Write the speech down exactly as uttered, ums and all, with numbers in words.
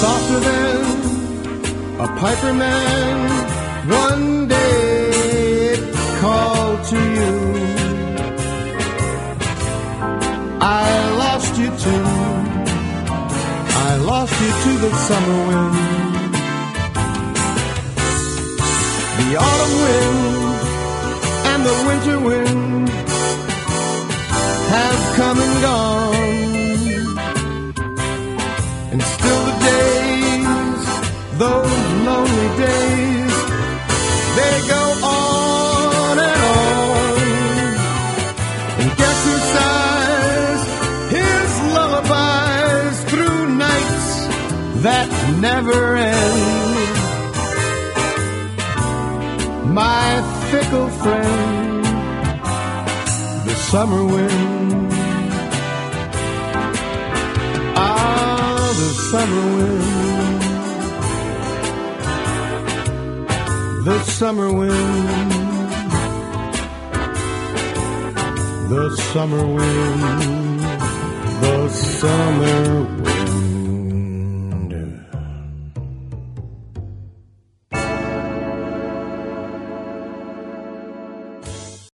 softer than a piper man. One day it called to you. I lost you to, I lost you to the summer wind. The autumn wind and the winter wind have come and gone, and still the days, those lonely days, they go on and on. And guess who sighs his lullabies through nights that never end? My fickle friend, the summer wind. Ah, the summer wind. The summer wind. The summer wind. The summer wind.